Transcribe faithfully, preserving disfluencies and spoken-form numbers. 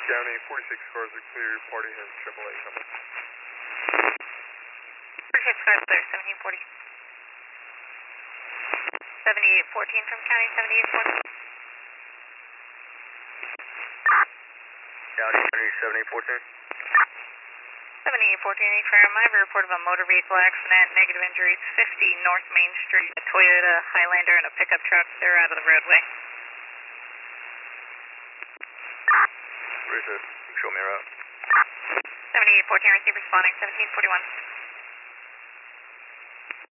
County, forty-six cars are clear, party has triple A coming. forty-six cars clear, seventeen forty. seventy-eight fourteen from County, seventy-eight fourteen. County, seventy-eight fourteen. seventy-eight fourteen, affirm. I have a report of a motor vehicle accident, negative injuries, fifty North Main Street, a Toyota Highlander and a pickup truck. They're out of the roadway. Where's it? Show me around. seventy-eight fourteen, receive responding, seventeen forty-one.